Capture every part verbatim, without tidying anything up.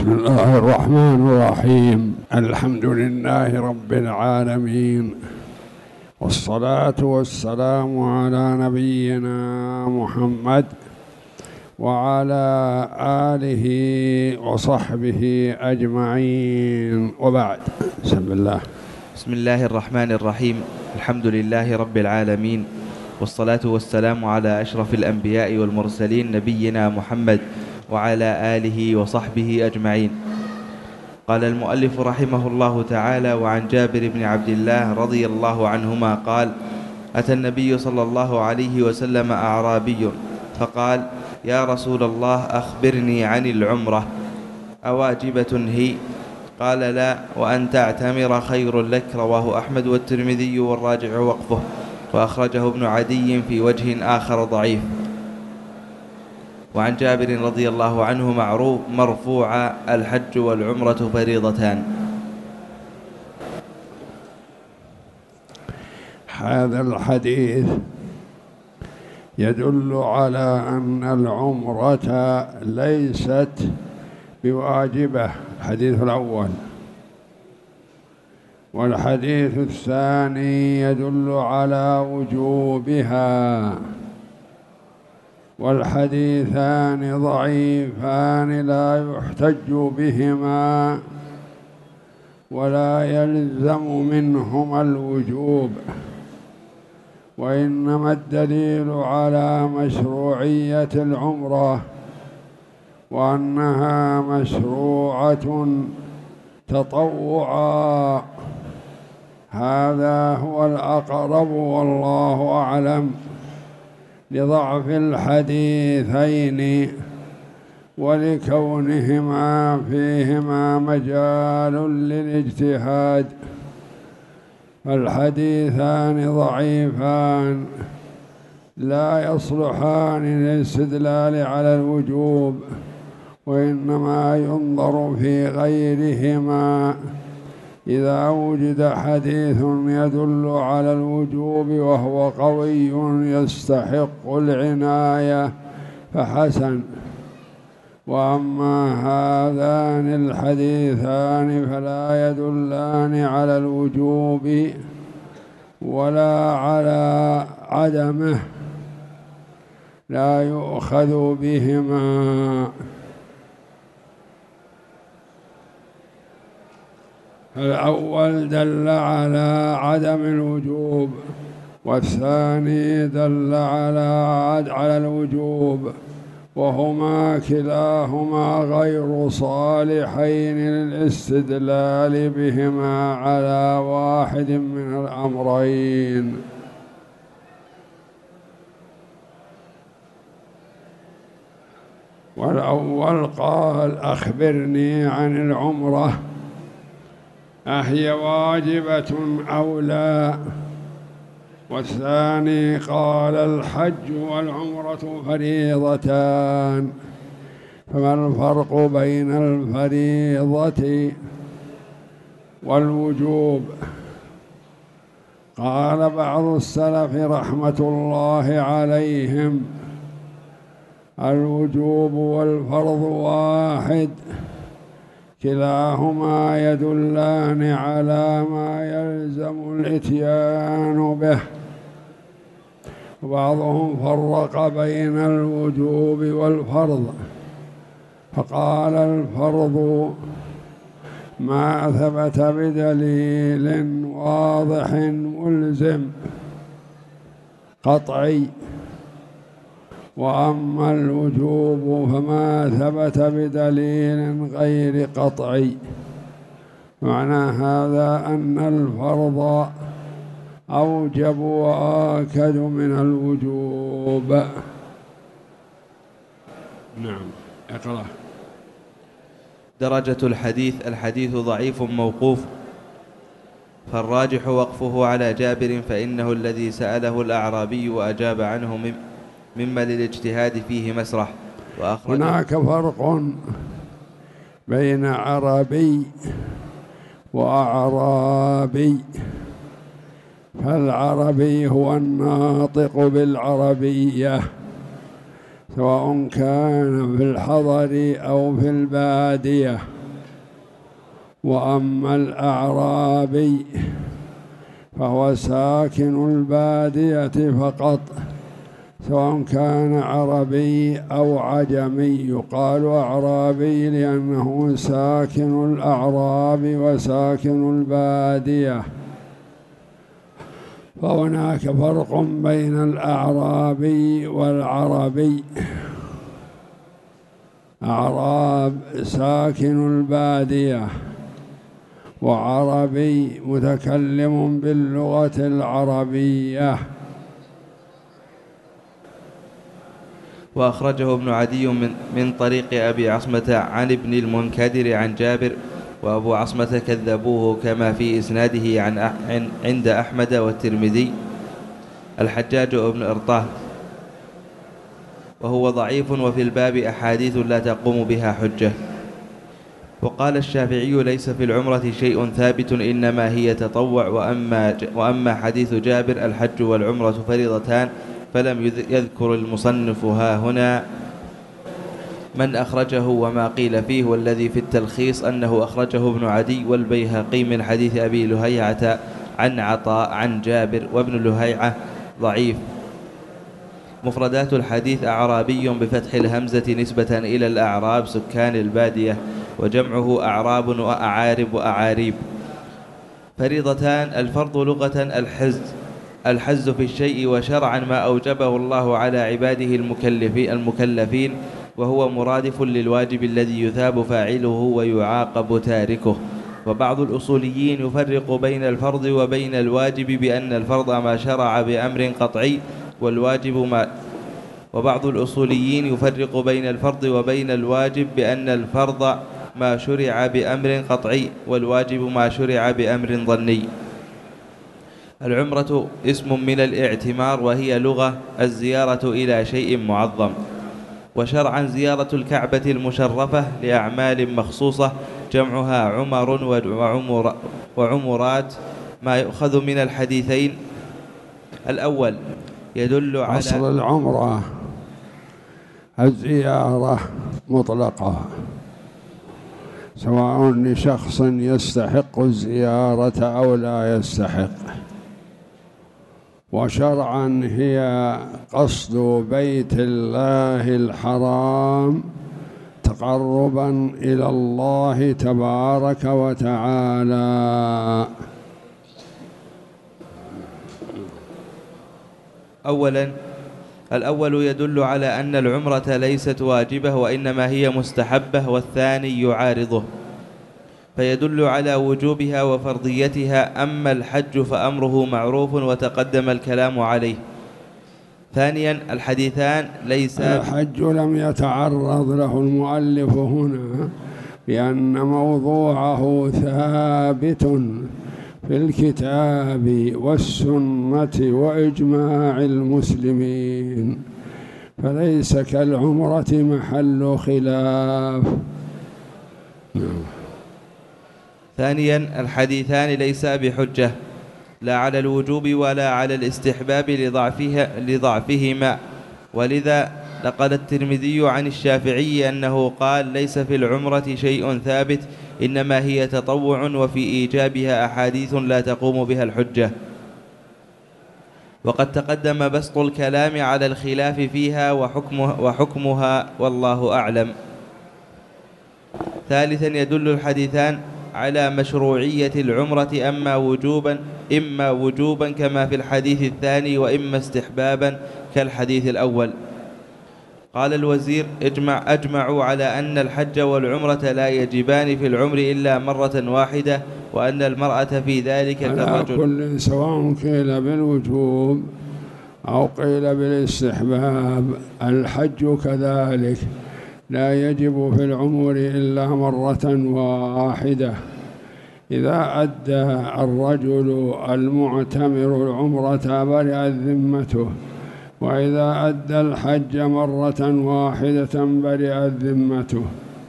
بسم الله الرحمن الرحيم. الحمد لله رب العالمين، والصلاة والسلام على نبينا محمد وعلى آله وصحبه أجمعين، وبعد. بسم الله بسم الله الرحمن الرحيم. الحمد لله رب العالمين، والصلاة والسلام على أشرف الأنبياء والمرسلين نبينا محمد وعلى آله وصحبه أجمعين. قال المؤلف رحمه الله تعالى: وعن جابر بن عبد الله رضي الله عنهما قال: أتى النبي صلى الله عليه وسلم أعرابي فقال: يا رسول الله، أخبرني عن العمرة، أواجبة هي؟ قال: لا، وأن تعتمر خير لك. رواه أحمد والترمذي والراجع وقفه، وأخرجه ابن عدي في وجه آخر ضعيف. وعن جابر رضي الله عنه معروف مرفوعا: الحج والعمرة فريضتان. هذا الحديث يدل على أن العمرة ليست بواجبة، الحديث الأول. والحديث الثاني يدل على وجوبها، والحديثان ضعيفان لا يحتج بهما ولا يلزم منهما الوجوب، وإنما الدليل على مشروعية العمرة وأنها مشروعة تطوعا. هذا هو الأقرب والله أعلم، لضعف الحديثين ولكونهما فيهما مجال للاجتهاد، فالحديثان ضعيفان لا يصلحان للاستدلال على الوجوب، وإنما ينظر في غيرهما. إذا وجد حديث يدل على الوجوب وهو قوي يستحق العناية فحسن، وأما هذان الحديثان فلا يدلان على الوجوب ولا على عدمه، لا يؤخذ بهما. الأول دل على عدم الوجوب، والثاني دل على على الوجوب، وهما كلاهما غير صالحين للاستدلال بهما على واحد من الأمرين. والأول قال: أخبرني عن العمرة، أهي واجبة أو لا؟ والثاني قال: الحج والعمرة فريضتان، فما الفرق بين الفريضة والوجوب؟ قال بعض السلف رحمة الله عليهم: الوجوب والفرض واحد، كلاهما يدلان على ما يلزم الإتيان به. وبعضهم فرق بين الوجوب والفرض، فقال: الفرض ما ثبت بدليل واضح ملزم قطعي، وأما الوجوب فما ثبت بدليل غير قطعي. معنى هذا أن الفرض أوجب وآكد من الوجوب. نعم، اقرأ. درجة الحديث: الحديث ضعيف موقوف، فالراجح وقفه على جابر، فإنه الذي سأله الأعرابي وأجاب عنه مما للاجتهاد فيه مسرح. هناك فرق بين عربي وأعرابي، فالعربي هو الناطق بالعربية، سواء كان في الحضر أو في البادية. وأما الأعرابي فهو ساكن البادية فقط، سواء كان عربي أو عجمي. يقال أعرابي لأنه ساكن الأعراب وساكن البادية. فهناك فرق بين الأعرابي والعربي. أعراب ساكن البادية، وعربي متكلم باللغة العربية. وأخرجه ابن عدي من, من طريق أبي عصمة عن ابن المنكدر عن جابر، وأبو عصمة كذبوه كما في إسناده عن عن عند أحمد والترمذي الحجاج ابن إرطاه، وهو ضعيف، وفي الباب أحاديث لا تقوم بها حجة. وقال الشافعي ليس في العمرة شيء ثابت، إنما هي تطوع. وأما, وأما حديث جابر الحج والعمرة فريضتان، فلم يذكر المصنف ها هنا من أخرجه وما قيل فيه. والذي في التلخيص أنه أخرجه ابن عدي والبيهقي من حديث أبي لهيعة عن عطاء عن جابر، وابن لهيعة ضعيف. مفردات الحديث: أعرابي بفتح الهمزة نسبة إلى الأعراب سكان البادية، وجمعه أعراب وأعارب وأعاريب. فريضتان: الفرض لغة الحز الحز في الشيء، وشرعا ما أوجبه الله على عباده المكلفين، وهو مرادف للواجب الذي يثاب فاعله ويعاقب تاركه. وبعض الأصوليين يفرق بين الفرض وبين الواجب بأن الفرض ما شرع بأمر قطعي، والواجب ما وبعض الأصوليين يفرق بين الفرض وبين الواجب بأن الفرض ما شرع بأمر قطعي، والواجب ما شرع بأمر ظني. العمرة اسم من الاعتمار، وهي لغة الزيارة إلى شيء معظم. وشرعا زيارة الكعبة المشرفة لأعمال مخصوصة، جمعها عمر وعمر وعمرات. ما يؤخذ من الحديثين: الأول يدل على أصل العمرة الزيارة مطلقة، سواء لشخص يستحق الزيارة أو لا يستحق. وشرعا هي قصد بيت الله الحرام تقربا إلى الله تبارك وتعالى. أولا الأول يدل على أن العمرة ليست واجبة وإنما هي مستحبة، والثاني يعارضه فيدل على وجوبها وفرضيتها. أما الحج فأمره معروف وتقدم الكلام عليه. ثانيا الحديثان ليس الحج لم يتعرض له المؤلف هنا، لأن موضوعه ثابت في الكتاب والسنة وإجماع المسلمين، فليس كالعمرة محل خلاف. ثانيا الحديثان ليسا بحجة، لا على الوجوب ولا على الاستحباب لضعفها لضعفهما. ولذا نقل الترمذي عن الشافعي أنه قال: ليس في العمرة شيء ثابت، إنما هي تطوع، وفي إيجابها أحاديث لا تقوم بها الحجة. وقد تقدم بسط الكلام على الخلاف فيها وحكمها, وحكمها والله أعلم. ثالثا يدل الحديثان على مشروعية العمرة، أما وجوبا إما وجوبا كما في الحديث الثاني، وإما استحبابا كالحديث الأول. قال الوزير: اجمع أجمعوا على أن الحج والعمرة لا يجبان في العمر إلا مرة واحدة، وأن المرأة في ذلك كالرجل. على كل، سواء قيل بالوجوب أو قيل بالاستحباب، الحج كذلك لا يجب في العمر إلا مرة واحدة. إذا أدى الرجل المعتمر العمرة برئت ذمته، وإذا أدى الحج مرة واحدة برئت ذمته.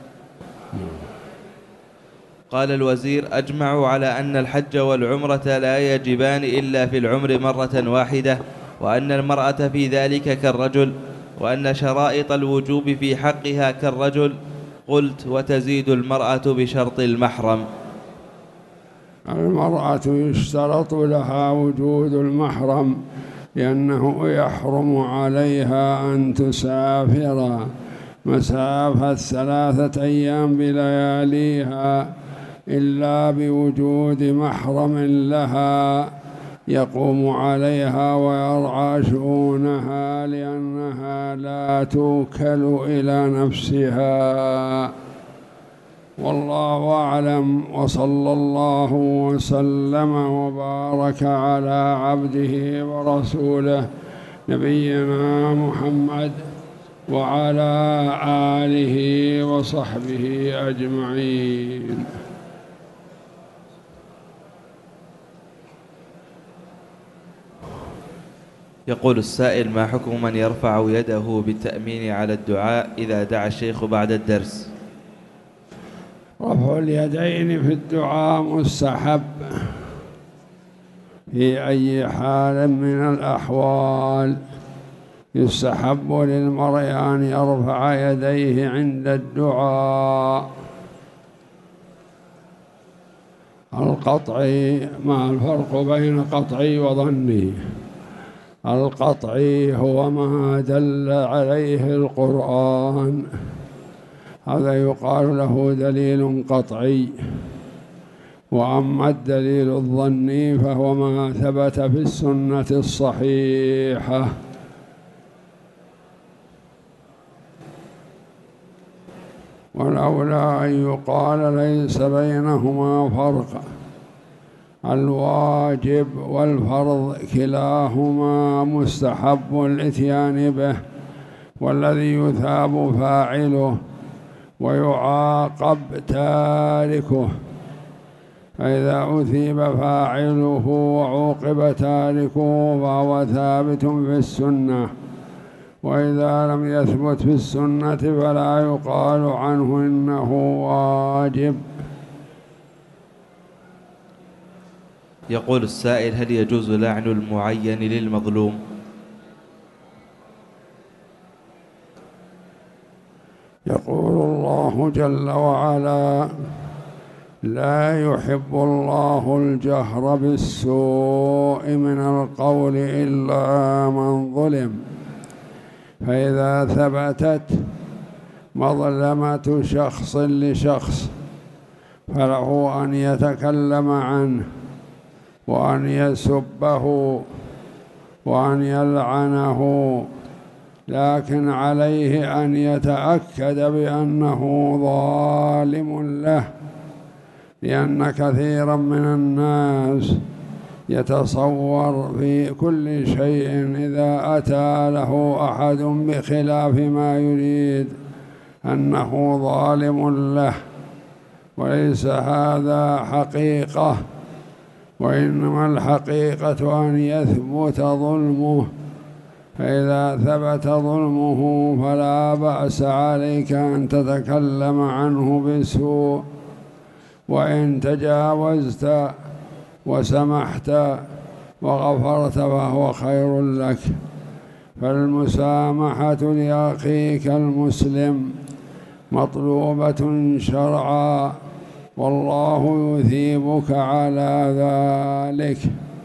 قال الوزير: أجمعوا على أن الحج والعمرة لا يجبان إلا في العمر مرة واحدة، وأن المرأة في ذلك كالرجل. وأن شرائط الوجوب في حقها كالرجل. قلت: وتزيد المرأة بشرط المحرم. المرأة يشترط لها وجود المحرم، لأنه يحرم عليها أن تسافر مسافة ثلاثة أيام بلياليها إلا بوجود محرم لها يقوم عليها ويرعى شؤونها، لأنها لا توكل إلى نفسها. والله أعلم، وصلى الله وسلم وبارك على عبده ورسوله نبينا محمد وعلى آله وصحبه أجمعين. يقول السائل: ما حكم من يرفع يده بالتأمين على الدعاء إذا دعا الشيخ بعد الدرس؟ رفع اليدين في الدعاء مستحب في أي حال من الأحوال. يستحب للمرء أن يرفع يديه عند الدعاء. القطعي، ما الفرق بين قطعي وظني؟ القطعي هو ما دل عليه القرآن، هذا يقال له دليل قطعي. وأما الدليل الظني فهو ما ثبت في السنة الصحيحة. والأولى أن يقال ليس بينهما فرق، الواجب والفرض كلاهما مستحب الإتيان به، والذي يثاب فاعله ويعاقب تاركه. فإذا أثيب فاعله وعوقب تاركه فهو ثابت في السنة، وإذا لم يثبت في السنة فلا يقال عنه إنه واجب. يقول السائل: هل يجوز لعن المعين للمظلوم؟ يقول الله جل وعلا: لا يحب الله الجهر بالسوء من القول إلا من ظلم. فإذا ثبتت مظلمة شخص لشخص فله أن يتكلم عنه وأن يسبه وأن يلعنه، لكن عليه أن يتأكد بأنه ظالم له، لأن كثيرا من الناس يتصور في كل شيء إذا أتى له أحد بخلاف ما يريد أنه ظالم له، وليس هذا حقيقة، وإنما الحقيقة أن يثبت ظلمه. فإذا ثبت ظلمه فلا بأس عليك أن تتكلم عنه بسوء، وإن تجاوزت وسمحت وغفرت فهو خير لك. فالمسامحة لأخيك المسلم مطلوبة شرعا، والله يثيبك على ذلك.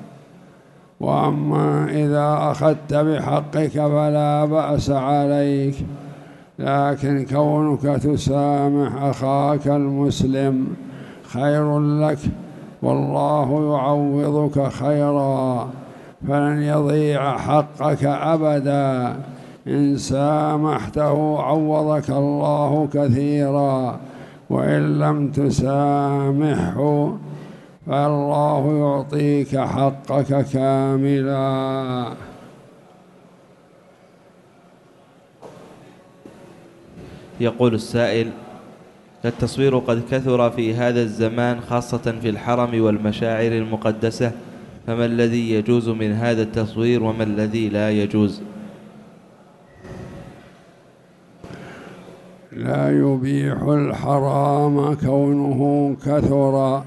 وأما إذا أخذت بحقك فلا بأس عليك، لكن كونك تسامح أخاك المسلم خير لك، والله يعوضك خيرا، فلن يضيع حقك أبدا. إن سامحته عوضك الله كثيرا، وإن لم تسامحه فالله يعطيك حقك كاملا. يقول السائل: التصوير قد كثر في هذا الزمان خاصة في الحرم والمشاعر المقدسة، فما الذي يجوز من هذا التصوير وما الذي لا يجوز؟ لا يبيح الحرام كونه كثر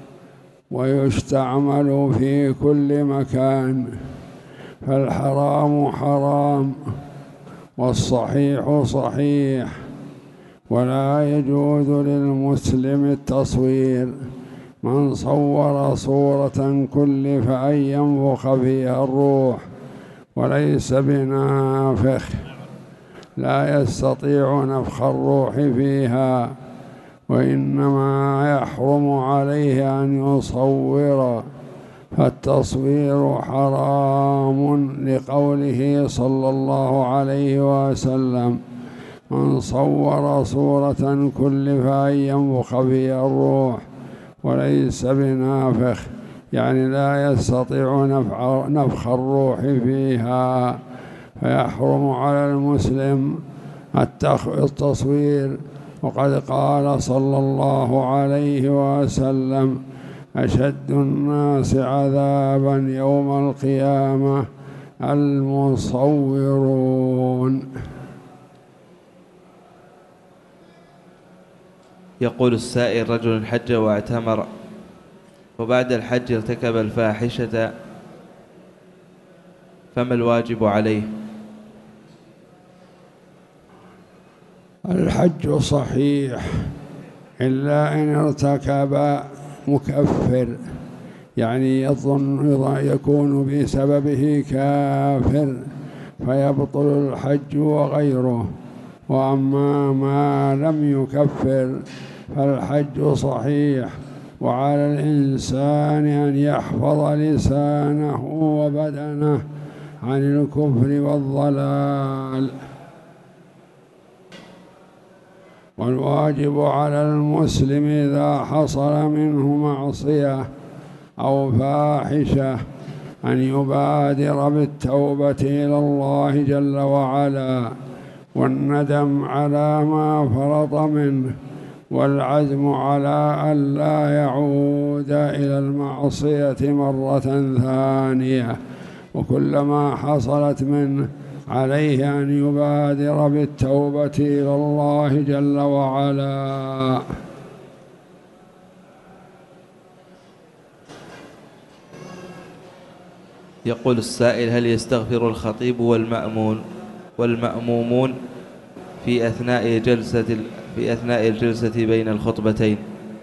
ويستعمل في كل مكان، فالحرام حرام والصحيح صحيح. ولا يجوز للمسلم التصوير. من صور صورة كلف أن ينفخ فيها الروح وليس بنافخ، لا يستطيع نفخ الروح فيها، وإنما يحرم عليه أن يصور، فالتصوير حرام لقوله صلى الله عليه وسلم: من صور صورة كلف أن ينفخ فيها الروح وليس بنافخ، يعني لا يستطيع نفخ الروح فيها، فيحرم على المسلم التصوير. وقد قال صلى الله عليه وسلم: أشد الناس عذابا يوم القيامة المصورون. يقول السائل: رجل حج واعتمر وبعد الحج ارتكب الفاحشة، فما الواجب عليه؟ الحج صحيح إلا إن ارتكب مكفر، يعني يظن يكون بسببه كافر فيبطل الحج وغيره. وأما ما لم يكفر فالحج صحيح، وعلى الإنسان أن يحفظ لسانه وبدنه عن الكفر والضلال. والواجب على المسلم إذا حصل منه معصية أو فاحشة أن يبادر بالتوبة إلى الله جل وعلا، والندم على ما فرط منه، والعزم على أن لا يعود إلى المعصية مرة ثانية. وكلما حصلت منه عليه أن يبادر بالتوبة إلى الله جل وعلا. يقول السائل: هل يستغفر الخطيب والمأمون والمأمومون في أثناء جلسة في أثناء الجلسة بين الخطبتين؟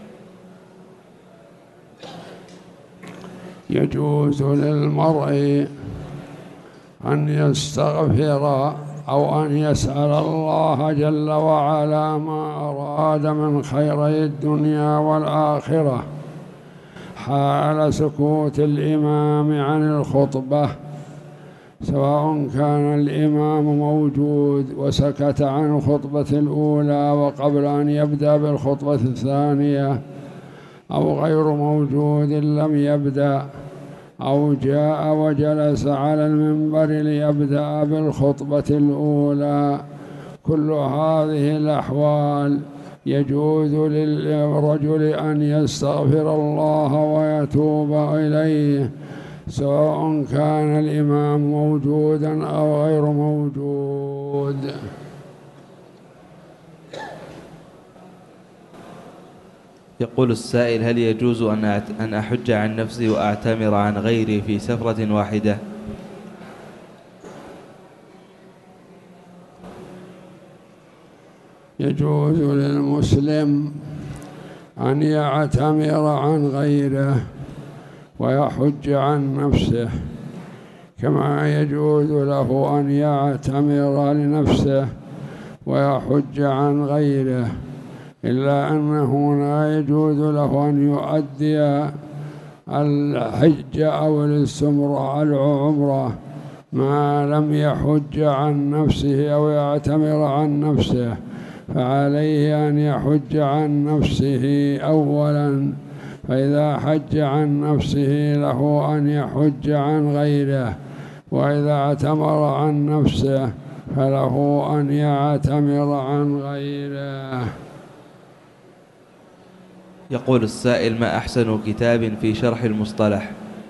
يجوز للمرء أن يستغفر أو أن يسأل الله جل وعلا ما أراد من خيري الدنيا والآخرة حال سكوت الإمام عن الخطبة، سواء كان الإمام موجود وسكت عن الخطبة الأولى وقبل أن يبدأ بالخطبة الثانية، أو غير موجود لم يبدأ، أو جاء وجلس على المنبر ليبدأ بالخطبة الأولى. كل هذه الأحوال يجوز للرجل أن يستغفر الله ويتوب إليه، سواء كان الإمام موجودا أو غير موجود. يقول السائل: هل يجوز أن أحج عن نفسي وأعتمر عن غيري في سفرة واحدة؟ يجوز للمسلم أن يعتمر عن غيره ويحج عن نفسه، كما يجوز له أن يعتمر لنفسه ويحج عن غيره، إلا أنه لا يجوز له أن يؤدي الحج أو العمرة ما لم يحج عن نفسه أو يعتمر عن نفسه، فعليه أن يحج عن نفسه أولاً، فإذا حج عن نفسه له أن يحج عن غيره، وإذا اعتمر عن نفسه فله أن يعتمر عن غيره. يقول السائل: ما أحسن كتاب في شرح المصطلح؟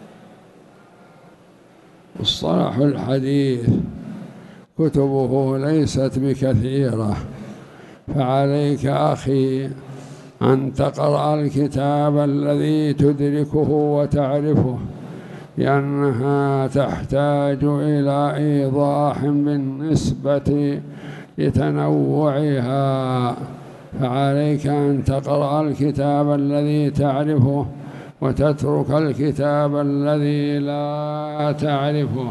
مصطلح الحديث كتبه ليست بكثيرة، فعليك أخي أن تقرأ الكتاب الذي تدركه وتعرفه، لأنها تحتاج إلى إيضاح بالنسبة لتنوعها، فعليك أن تقرأ الكتاب الذي تعرفه وتترك الكتاب الذي لا تعرفه.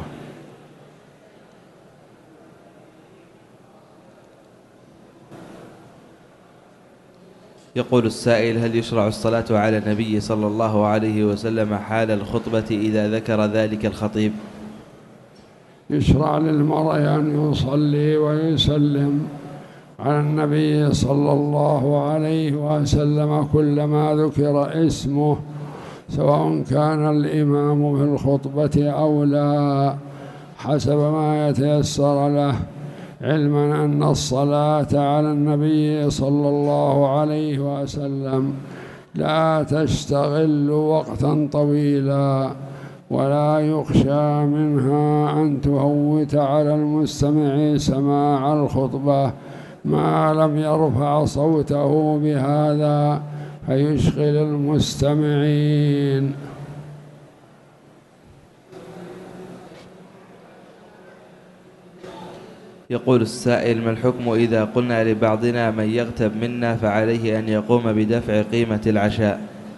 يقول السائل: هل يشرع الصلاة على النبي صلى الله عليه وسلم حال الخطبة إذا ذكر ذلك الخطيب؟ يشرع للمرء أن يصلي ويسلم على النبي صلى الله عليه وسلم كلما ذكر اسمه، سواء كان الإمام في الخطبة أو لا، حسب ما يتيسر له، علما أن الصلاة على النبي صلى الله عليه وسلم لا تشتغل وقتا طويلا، ولا يخشى منها أن تهوت على المستمع سماع الخطبة ما لم يرفع صوته بهذا فيشغل المستمعين. يقول السائل: ما الحكم إذا قلنا لبعضنا من يغتب منا فعليه أن يقوم بدفع قيمة العشاء؟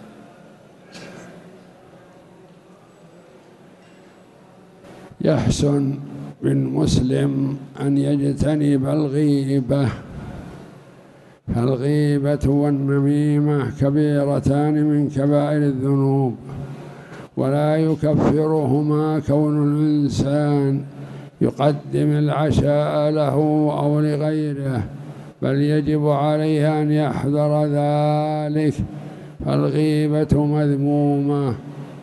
يحسن بالمسلم أن يجتنب الغيبة، فالغيبة والنميمة كبيرتان من كبائر الذنوب، ولا يكفرهما كون الإنسان يقدم العشاء له أو لغيره، بل يجب عليه أن يحذر ذلك، فالغيبة مذمومة.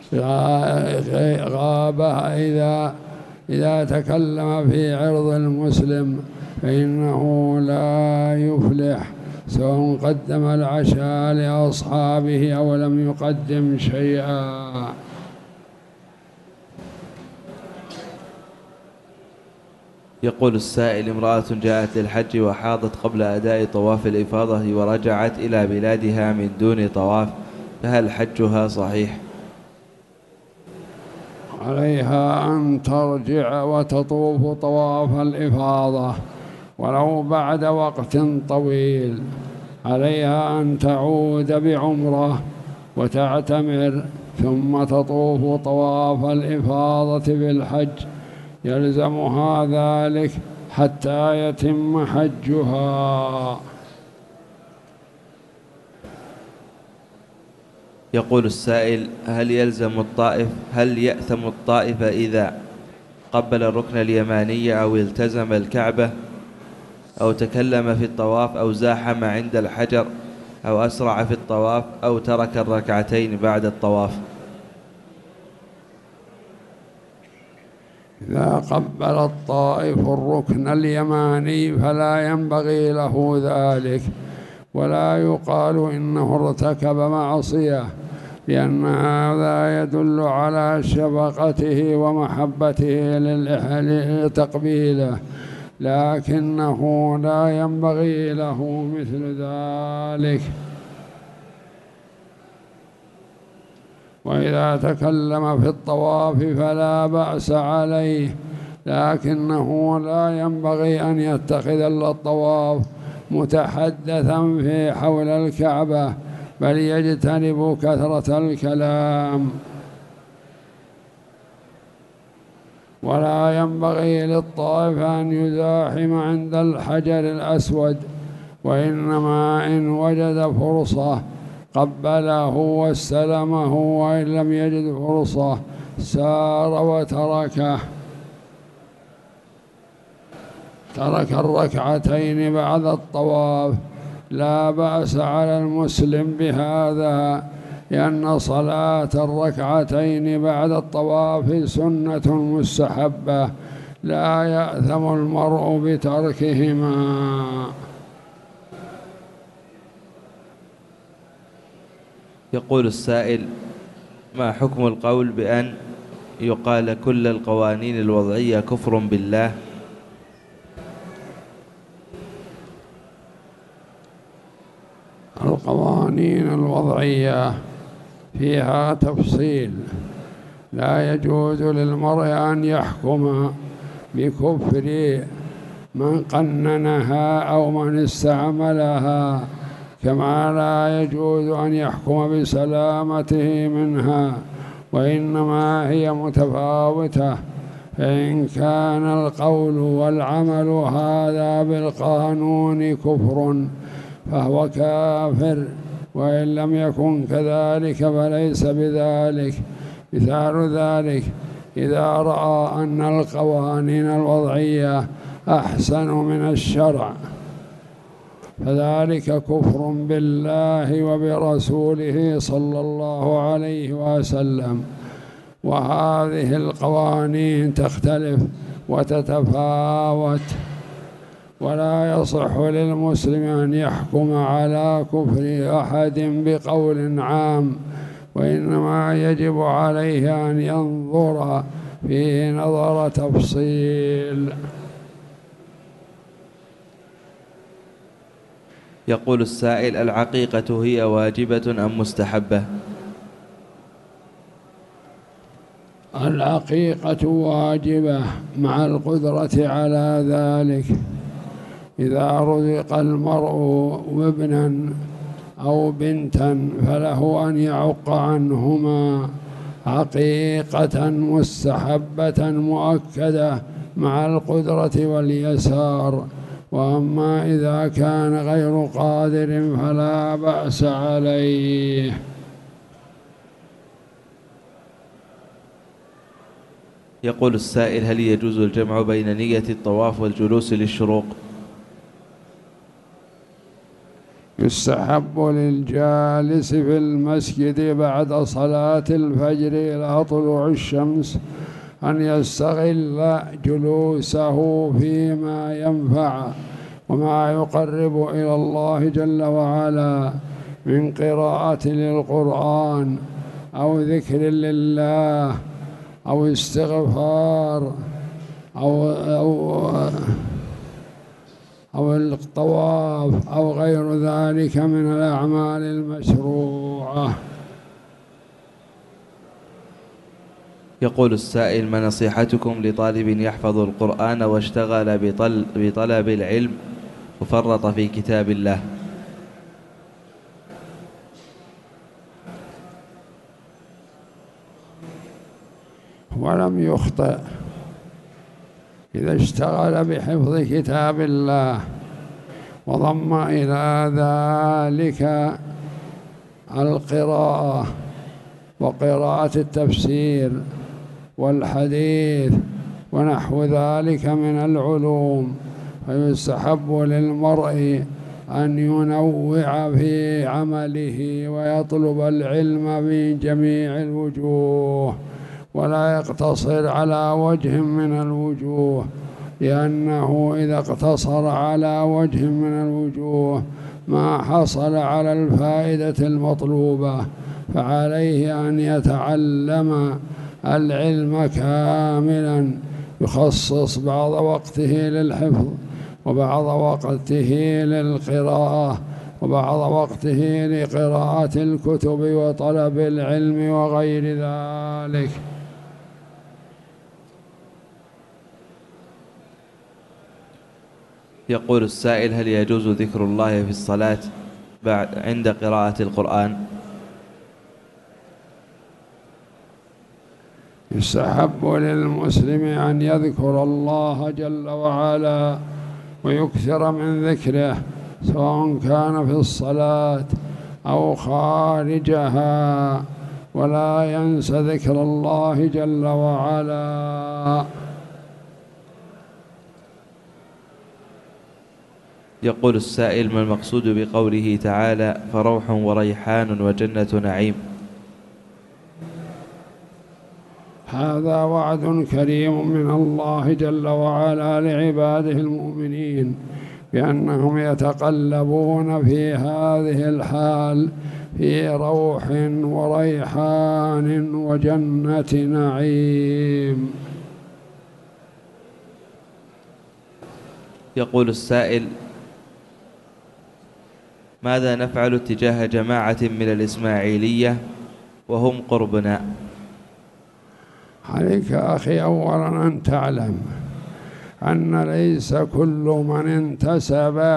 غابة إذا إذا تكلم في عرض المسلم فإنه لا يفلح، سواء قدم العشاء لأصحابه أو لم يقدم شيئا. يقول السائل: امرأة جاءت للحج وحاضت قبل أداء طواف الإفاضة ورجعت إلى بلادها من دون طواف، فهل حجها صحيح؟ عليها أن ترجع وتطوف طواف الإفاضة ولو بعد وقت طويل. عليها أن تعود بعمرة وتعتمر ثم تطوف طواف الإفاضة بالحج، يلزمها ذلك حتى يتم حجها. يقول السائل: هل يلزم الطائف هل يأثم الطائف إذا قبل الركن اليماني أو التزم الكعبة أو تكلم في الطواف أو زاحم عند الحجر أو أسرع في الطواف أو ترك الركعتين بعد الطواف؟ إذا قبل الطائف الركن اليماني فلا ينبغي له ذلك، ولا يقال إنه ارتكب معصية، لأن هذا يدل على شفقته ومحبته لتقبيله، لكنه لا ينبغي له مثل ذلك. وإذا تكلم في الطواف فلا بأس عليه، لكنه لا ينبغي أن يتخذ الطواف متحدثا في حول الكعبة، بل يجتنب كثرة الكلام. ولا ينبغي للطائف أن يزاحم عند الحجر الأسود، وإنما إن وجد فرصة قبله واستلمه، وإن لم يجد فرصة سار وتركه، ترك الركعتين بعد الطواف. لا بأس على المسلم بهذا، لأن صلاة الركعتين بعد الطواف سنة مستحبة، لا يأثم المرء بتركهما. يقول السائل: ما حكم القول بأن يقال كل القوانين الوضعية كفر بالله؟ القوانين الوضعية فيها تفصيل، لا يجوز للمرء أن يحكم بكفر من قننها أو من استعملها، كما لا يجوز أن يحكم بسلامته منها، وإنما هي متفاوتة. فإن كان القول والعمل هذا بالقانون كفر فهو كافر، وإن لم يكن كذلك فليس بذلك. مثال ذلك إذا رأى أن القوانين الوضعية أحسن من الشرع فذلك كفر بالله وبرسوله صلى الله عليه وسلم. وهذه القوانين تختلف وتتفاوت، ولا يصح للمسلم أن يحكم على كفر أحد بقول عام، وإنما يجب عليه أن ينظر في نظر تفصيل. يقول السائل: العقيقة هي واجبة أم مستحبة؟ العقيقة واجبة مع القدرة على ذلك. إذا رزق المرء ابنا أو بنتا فله أن يعق عنهما عقيقة مستحبة مؤكدة مع القدرة واليسار. وأما إذا كان غير قادر فلا بأس عليه. يقول السائل: هل يجوز الجمع بين نية الطواف والجلوس للشروق؟ يستحب للجالس في المسجد بعد صلاة الفجر إلى طلوع الشمس أن يستغل جلوسه فيما ينفع وما يقرب إلى الله جل وعلا من قراءة للقرآن أو ذكر لله أو استغفار أو أو أو الطواف أو غير ذلك من الأعمال المشروعة. يقول السائل: ما نصيحتكم لطالب يحفظ القرآن واشتغل بطل بطلب العلم وفرط في كتاب الله؟ ولم يخطئ إذا اشتغل بحفظ كتاب الله وضم إلى ذلك القراءة وقراءة التفسير والحديث ونحو ذلك من العلوم، فيستحب للمرء أن ينوع في عمله ويطلب العلم من جميع الوجوه ولا يقتصر على وجه من الوجوه، لأنه إذا اقتصر على وجه من الوجوه ما حصل على الفائدة المطلوبة، فعليه أن يتعلم العلم كاملا، يخصص بعض وقته للحفظ وبعض وقته للقراءة وبعض وقته لقراءة الكتب وطلب العلم وغير ذلك. يقول السائل: هل يجوز ذكر الله في الصلاة بعد عند قراءة القرآن؟ يستحب للمسلم أن يذكر الله جل وعلا ويكثر من ذكره سواء كان في الصلاة أو خارجها، ولا ينسى ذكر الله جل وعلا. يقول السائل: ما المقصود بقوله تعالى: فروح وريحان وجنة نعيم؟ هذا وعد كريم من الله جل وعلا لعباده المؤمنين بأنهم يتقلبون في هذه الحال في روح وريحان وجنة نعيم. يقول السائل: ماذا نفعل تجاه جماعة من الإسماعيلية وهم قربنا؟ عليك أخي أولا أن تعلم أن ليس كل من انتسب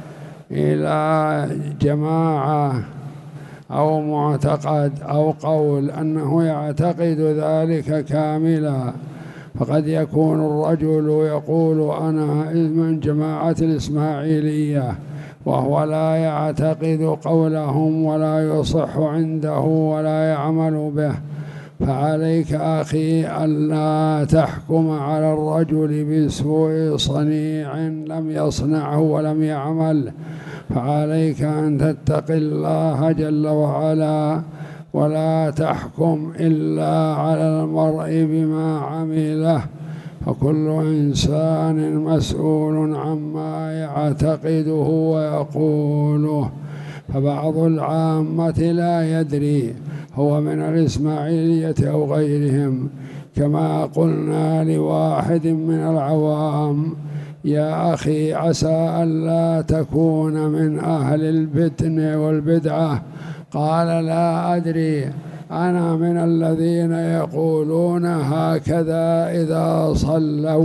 إلى جماعة أو معتقد أو قول أنه يعتقد ذلك كاملا، فقد يكون الرجل يقول أنا من جماعة الإسماعيلية وهو لا يعتقد قولهم ولا يصح عنده ولا يعمل به. فعليك أخي ألا تحكم على الرجل بسوء صنيع لم يصنعه ولم يعمل، فعليك أن تتقي الله جل وعلا ولا تحكم إلا على المرء بما عمله، فكل إنسان مسؤول عما يعتقده ويقوله. فبعض العامة لا يدري هو من الإسماعيلية أو غيرهم، كما قلنا لواحد من العوام يا أخي عسى ألا تكون من أهل الفتن والبدعة، قال لا أدري، أنا من الذين يقولون هكذا إذا صلوا،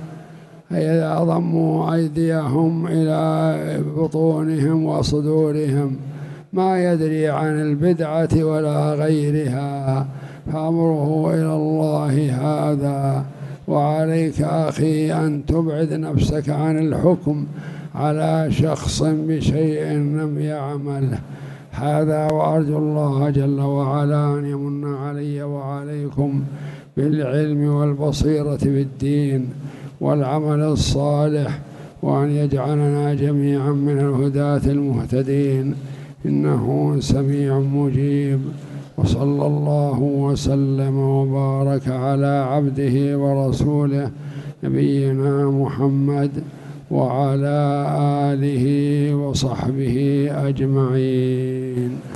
إذا ضموا أيديهم إلى بطونهم وصدورهم، ما يدري عن البدعة ولا غيرها، فأمره إلى الله هذا. وعليك أخي أن تبعد نفسك عن الحكم على شخص بشيء لم يعمله هذا، وأرجو الله جل وعلا أن يمن علي وعليكم بالعلم والبصيرة بالدين والعمل الصالح، وأن يجعلنا جميعا من الهداة المهتدين، إنه سميع مجيب. وصلى الله وسلم وبارك على عبده ورسوله نبينا محمد وعلى آله وصحبه أجمعين.